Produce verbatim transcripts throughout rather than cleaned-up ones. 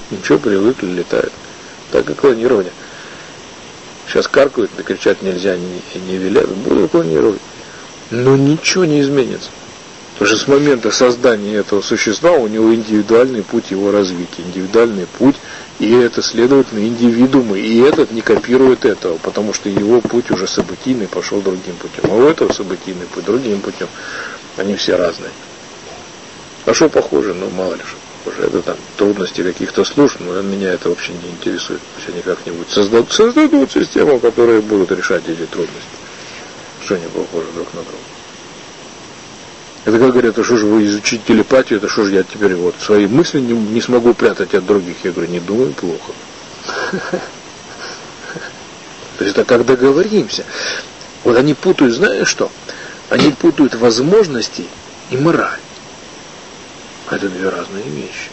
Ничего, привыкли, летают. Так и клонирование. Сейчас каркают, да кричать нельзя, не, не велят, будут клонировать. Но ничего не изменится. Потому что с момента создания этого существа у него индивидуальный путь его развития, индивидуальный путь, и это, следовательно, индивидуумы. И этот не копирует этого, потому что его путь уже событийный пошел другим путем. А у этого событийный путь другим путем. Они все разные. А что похоже? Ну, мало ли что похоже. Это там трудности каких-то служб, но меня это вообще не интересует. Пусть они как-нибудь создадут, создадут систему, которая будет решать эти трудности. Что они похожи друг на друга. Это как говорят, а что же вы изучите телепатию, это что же я теперь вот свои мысли не, не смогу прятать от других. Я говорю, не думай плохо. То есть это как договоримся. Вот они путают, знаешь что? Они путают возможности и мораль. Это две разные вещи.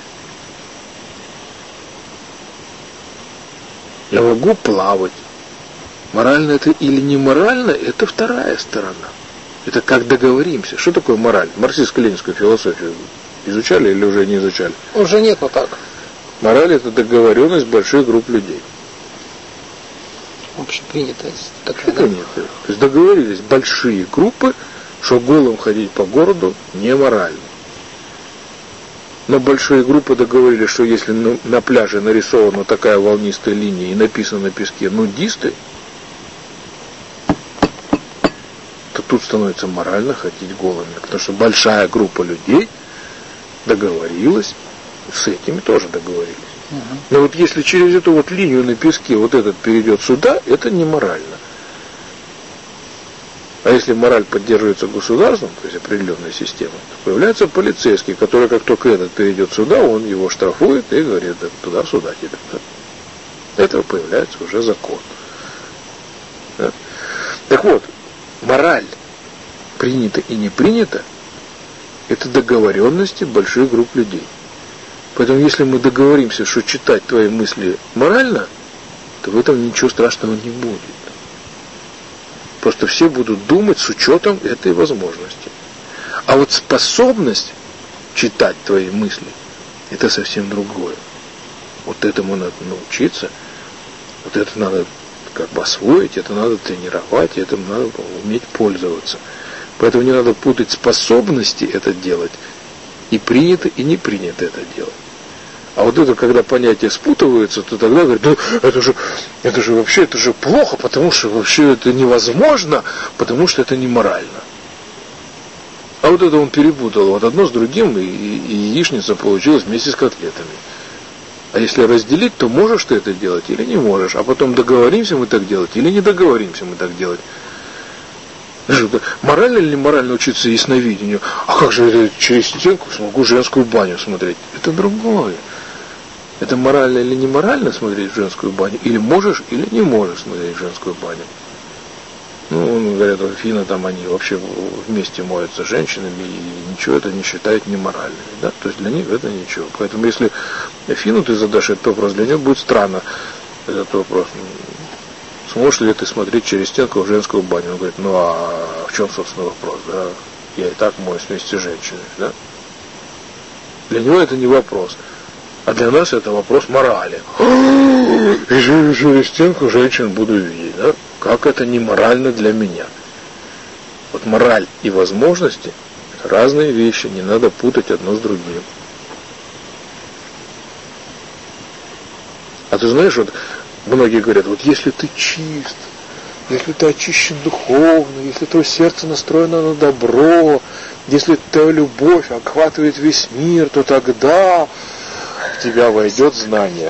Я могу плавать. Морально это или не морально, это вторая сторона. Это как договоримся. Что такое мораль? Марксистско-ленинскую философию изучали или уже не изучали? Уже нет, но так. Мораль — это договоренность больших групп людей. Общепринятая такая. Общепринятая. Да? То есть договорились большие группы, что голым ходить по городу не морально. Но большие группы договорились, что если на пляже нарисована такая волнистая линия и написано на песке «нудисты», то тут становится морально ходить голыми. Потому что большая группа людей договорилась, с этими тоже договорились. Угу. Но вот если через эту вот линию на песке вот этот перейдет сюда, это не морально. А если мораль поддерживается государством, то есть определенной системой, то появляется полицейский, который как только этот перейдет сюда, он его штрафует и говорит, да, туда-сюда тебе. Да. Этого появляется уже закон. Да. Так вот, мораль, принято и не принято, это договоренности больших групп людей. Поэтому если мы договоримся, что читать твои мысли морально, то в этом ничего страшного не будет. Просто все будут думать с учетом этой возможности. А вот способность читать твои мысли, это совсем другое. Вот этому надо научиться, вот это надо как бы освоить, это надо тренировать, этим надо уметь пользоваться. Поэтому не надо путать способности это делать и принято, и не принято это делать. А вот это, когда понятия спутываются, то тогда говорят, ну, это же, это же вообще, это же плохо, потому что вообще это невозможно, потому что это неморально. А вот это он перепутал вот одно с другим, и, и яичница получилась вместе с котлетами. А если разделить, то можешь ты это делать или не можешь. А потом договоримся мы так делать или не договоримся мы так делать. Морально или неморально учиться ясновидению? А как же я через стенку смогу женскую баню смотреть? Это другое. Это морально или неморально смотреть в женскую баню? Или можешь, или не можешь смотреть в женскую баню? Ну, говорят, в Афинах там они вообще вместе моются с женщинами, и ничего это не считают неморальным. Да? То есть для них это ничего. Поэтому если Афину ты задашь этот вопрос, для него будет странно этот вопрос. Сможешь ли ты смотреть через стенку в женскую баню? Он говорит, ну а в чем, собственно, вопрос? Да? Я и так моюсь вместе с женщиной. Да? Для него это не вопрос. А для нас это вопрос морали. И через стенку женщин буду видеть. Да? Как это не морально для меня? Вот мораль и возможности – это разные вещи. Не надо путать одно с другим. А ты знаешь, вот многие говорят, вот если ты чист, если ты очищен духовно, если твое сердце настроено на добро, если твоя любовь охватывает весь мир, то тогда в тебя войдет знание.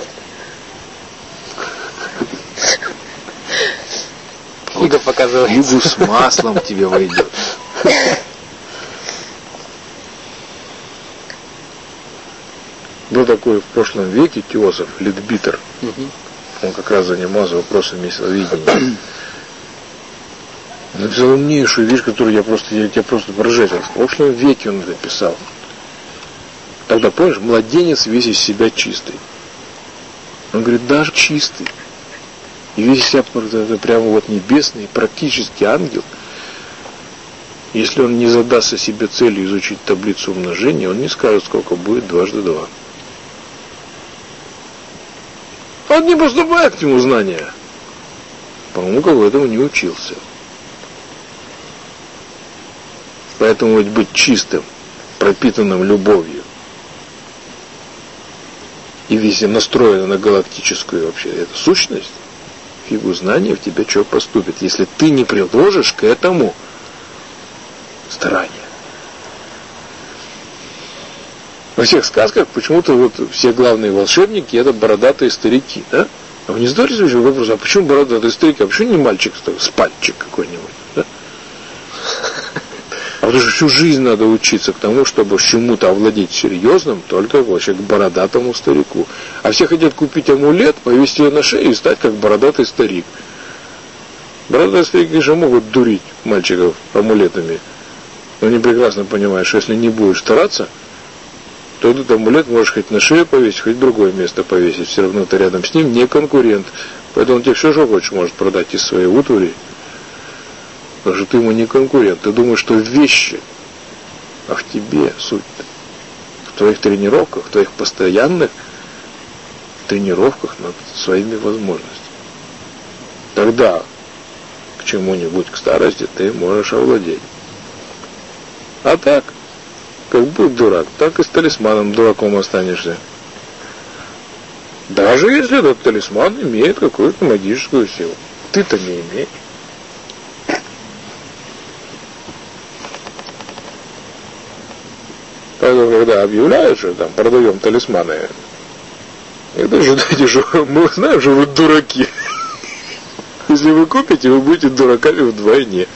Фига показывает. Фигу с маслом тебе войдет. Был такой в прошлом веке теософ Литбитер. Угу. Он как раз занимался вопросами ясновидения. Написал умнейшую вещь, которую я просто, я тебя просто поражаюсь. В прошлом веке он это писал. Тогда, помнишь, младенец весь из себя чистый. Он говорит, даже чистый. И весь из себя прямо вот небесный, практически ангел. Если он не задастся себе целью изучить таблицу умножения, он не скажет, сколько будет дважды два. Он не поступает к нему знания, потому как этому не учился. Поэтому ведь быть чистым, пропитанным любовью и везде настроено на галактическую вообще эту сущность, фигу знания в тебя что поступит, если ты не приложишь к этому старания. Во всех сказках почему-то вот все главные волшебники это бородатые старики, да? А вы не задались еще вопрос, а почему бородатые старики, а почему не мальчик с пальчик какой-нибудь, да? А потому что всю жизнь надо учиться к тому, чтобы чему-то овладеть серьезным, только вообще к бородатому старику. А все хотят купить амулет, повесить ее на шею и стать как бородатый старик. Бородатые старики же могут дурить мальчиков амулетами. Но они прекрасно понимают, что если не будешь стараться, то этот амулет можешь хоть на шею повесить, хоть в другое место повесить. Все равно ты рядом с ним не конкурент. Поэтому он тебе все, что хочешь, может продать из своей утвари. Потому что ты ему не конкурент. Ты думаешь, что вещи, а в тебе суть. В твоих тренировках, в твоих постоянных тренировках над своими возможностями. Тогда к чему-нибудь, к старости, ты можешь овладеть. А так, как будь дурак, так и с талисманом дураком останешься. Даже если этот талисман имеет какую-то магическую силу. Ты-то не имеешь. Поэтому, когда объявляют, что там продаем талисманы, и вы ожидаете, что мы знаем, что вы дураки. Если вы купите, вы будете дураками вдвойне.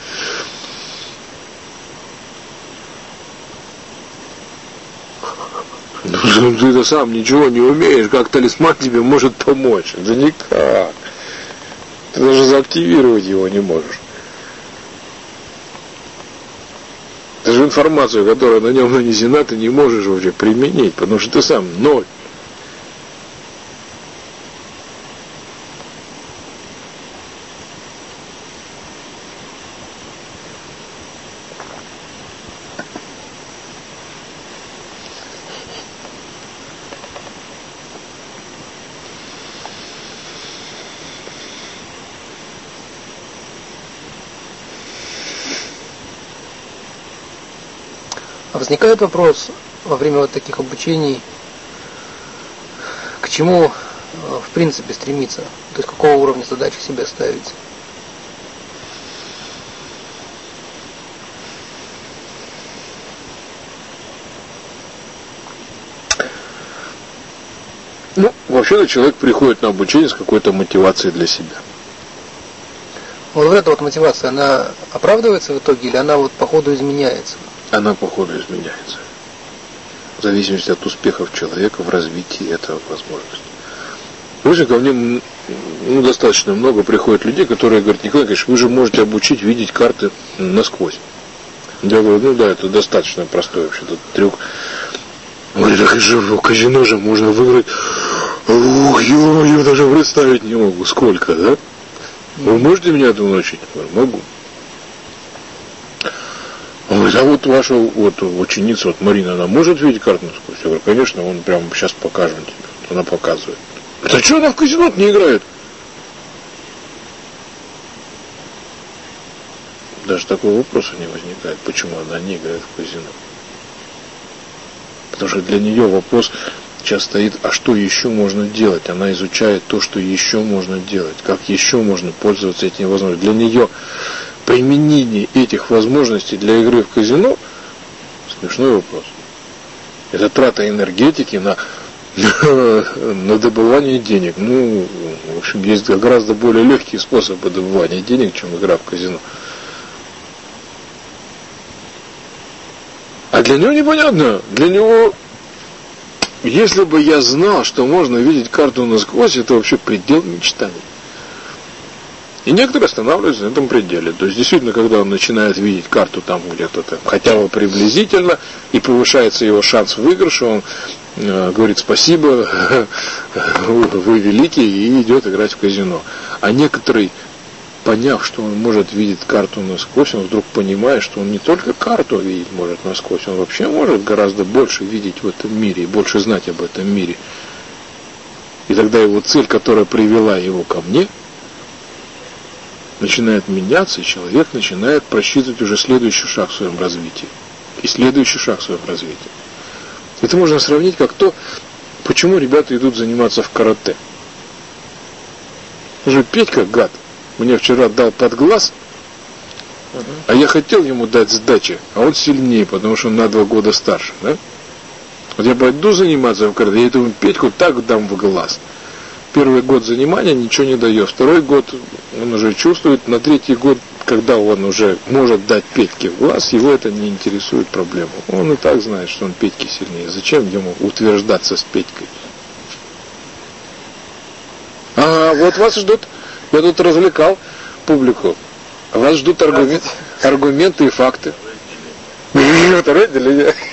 Ну, ты-то сам ничего не умеешь, как талисман тебе может помочь. Да никак. Ты даже заактивировать его не можешь. Даже информацию, которая на нем нанесена, ты не можешь вообще применить, потому что ты сам ноль. Возникает вопрос во время вот таких обучений, к чему в принципе стремиться, то есть какого уровня задачи себе ставить. Ну, вообще-то человек приходит на обучение с какой-то мотивацией для себя. Вот, вот эта вот мотивация, она оправдывается в итоге или она вот по ходу изменяется? Она по ходу изменяется. В зависимости от успехов человека в развитии этой возможности. Очень ко мне ну, достаточно много приходит людей, которые говорят: Николай Ильич, вы же можете обучить видеть карты насквозь. Я говорю, ну да, это достаточно простой вообще этот трюк. Он говорит, так же в казино же можно выиграть. Ух, ё-моё, даже представить не могу, сколько, да? Вы можете меня этому научить? Я говорю, могу. Он говорит, а вот ваша вот, ученица, вот Марина, она может видеть карту насквозь? Я говорю, конечно, он прямо сейчас покажем тебе. Она показывает. А что она в казино не играет? Даже такого вопроса не возникает, почему она не играет в казино. Потому что для нее вопрос сейчас стоит, а что еще можно делать? Она изучает то, что еще можно делать, как еще можно пользоваться этими возможностями. Для нее применение этих возможностей для игры в казино смешной вопрос. Это трата энергетики на, на добывание денег. Ну, в общем, есть гораздо более легкие способы добывания денег, чем игра в казино. А для него непонятно. Для него, если бы я знал, что можно видеть карту насквозь, это вообще предел мечтаний. И некоторые останавливаются на этом пределе. То есть, действительно, когда он начинает видеть карту там где-то там, хотя бы приблизительно, и повышается его шанс выигрыша, он э, говорит спасибо, вы великий, и идет играть в казино. А некоторый, поняв, что он может видеть карту насквозь, он вдруг понимает, что он не только карту видеть может насквозь, он вообще может гораздо больше видеть в этом мире и больше знать об этом мире. И тогда его цель, которая привела его ко мне, начинает меняться, и человек начинает просчитывать уже следующий шаг в своем развитии. И следующий шаг в своем развитии. Это можно сравнить как то, почему ребята идут заниматься в карате. Уже Петька, гад, мне вчера дал под глаз, а я хотел ему дать сдачи, а он сильнее, потому что он на два года старше, да? Вот я пойду заниматься в карате, я этому Петьку так дам в глаз. Первый год занимания ничего не дает, второй год он уже чувствует, на третий год, когда он уже может дать Петьке в глаз, его это не интересует проблему. Он и так знает, что он Петьки сильнее. Зачем ему утверждаться с Петькой? А вот вас ждут, я тут развлекал публику, вас ждут аргумент, аргументы и факты. Родители,